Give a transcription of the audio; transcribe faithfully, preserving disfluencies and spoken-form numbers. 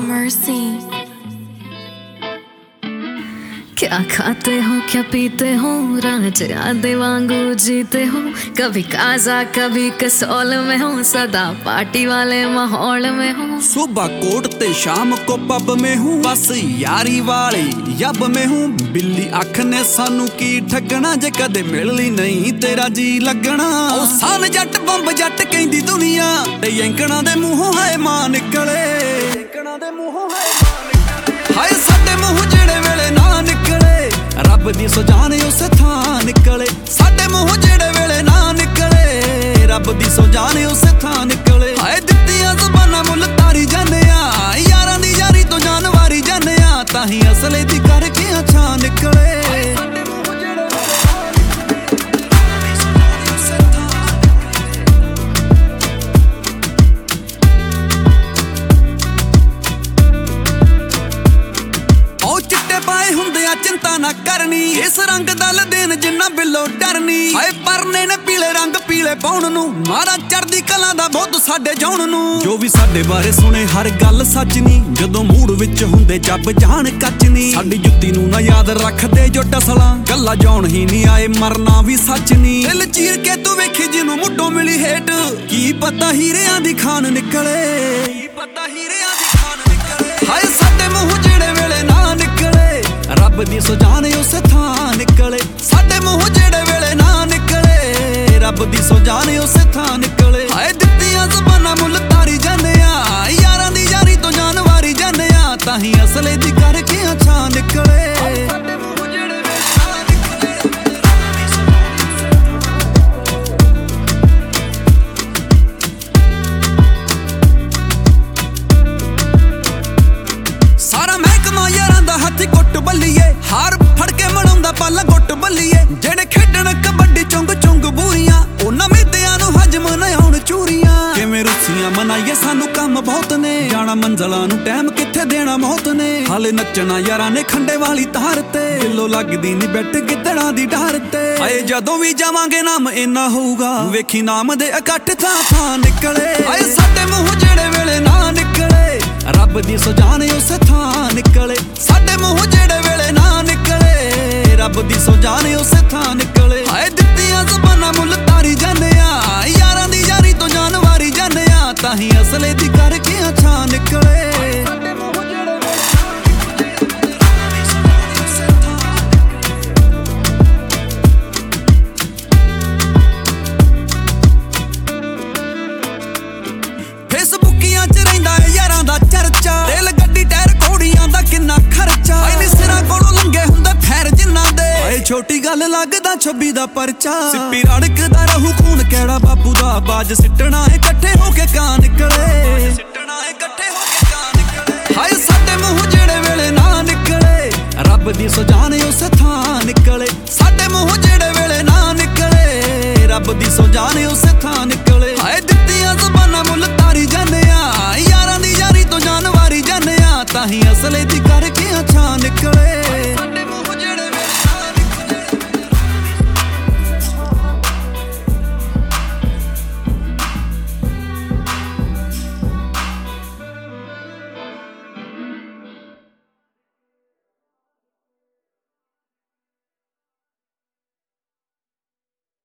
mercy. क्या खाते हो क्या पीते हो, राजा वांगू जीते हो, कभी काजा कभी कसौल में हो, सदा पार्टी वाले माहौल में हो। सुबह कोर्ट ते शाम को पब में हूँ, बस यारी वाले यब में हूँ। बिल्ली अख ने सानू की ठगना, जे कदे मिलनी नहीं तेरा जी लगना। ओ सन जट बंब जट कहंदी दुनिया, ते एंकणा दे मूंहों हाय मां निकले, एंकणा दे मूंहों हाय मां निकले। हाय साडे मूंह जेड़े वेले ना निकले, रब दी सो जाने उस थां निकले। साडे मूंह जेड़े वेले ना निकले, रब दी सो जाने उस थां निकले। हाय दित्तियां ज़बानां मुल तारी जाने आ, यारां दी यारी तो जान वारी जाने आ, ताही असले दी करके अच्छा निकले। पाए हुंदे आ चिंता ना करनी, इस रंग दल देन जिन्ना बिलो डरनी। हाय परने ने पीले रंग पीले पाउण नू, मारा चढ़दी कला दा बहुत साडे जाउण नू। जो भी साडे बारे सुने हर गल सच नी, जदों मूड विच हुंदे जब जान कच नी। साडी जुत्ती नू ना याद रखदे जो टसला, गल्ला जाउण ही नहीं आए मरना भी सच नी। दिल चीर के तू वेखी जिनू मुड्डों मिली हेट, की पता हीरियां दी खान निकले, की पता हीरियां दी खान निकले। हाय साडे मूंह जेड़े वेले ना निकले, रब दी सो जाने उस थां निकले। साडे मूंह जेड़े वेले ना निकले, रब दी सो जाने उस थां निकले। हाय दित्तियां ज़बानां मुल तारी जाने आ, यारां दी यारी तो जान वारी जाने आ, ताही असले दी करके अच्छा निकले। सारा महकमा यारां दा हत्थ गुट बल्लीए, हार फड़ के मनाउंदा पल गुट बल्लीए। जेड़े खेडण कबड्डी चुंग चुंग बूरियां, उन्हां मिद्दियां नू हजम ना आउण चूरियां। किवें रुस्सियां मनाइए सानू कम बहुत ने, जाना मंज़िलां नू टाइम कित्थे देना मौत ने। हाले नच्चना यारां ने खंडे वाली तार ते, दिलों लगदी नी बैठ गिद्दड़ां दी डार ते। आए जदों भी जावांगे नाम इन्ना होऊगा, वेखी नाम दे इकट्ठ थां थां निकले। आए साडे मूंह जेड़े वेले ना निकले, रब दी सो जाने उस थां निकले। साडे मूंह जेड़े वेले ना निकले, रब दी सो जाने उस थां निकले। हाय दित्तियां ज़बानां मुल तारी जाने आ, यारां दी यारी तो जान वारी जाने आ, ताही असले दी करके अच्छा निकले। फेसबुकियां च रहिंदा है यारां दा चर्चा, रेल गड्डी टायर घोड़ियां दा किन्ना खर्चा। इन्नी सिरां कोलों लंघे हुंदे फैर जिन्नां दे, हाए छोटी गल लगदा छब्बी दा परचा। सिप्पी रड़कदा रहू खून केड़ा बापू दा, बाज सिट्टना है इकट्ठे होके कां निकले, सिट्टना है इकट्ठे होके कां निकले। हाए साडे मूंह जेड़े वेले ना निकले, रब दी सो जाने उस थां निकले। साडे मूंह जेड़े वेले ना निकले, रब दी सो जाने उस थां निकले।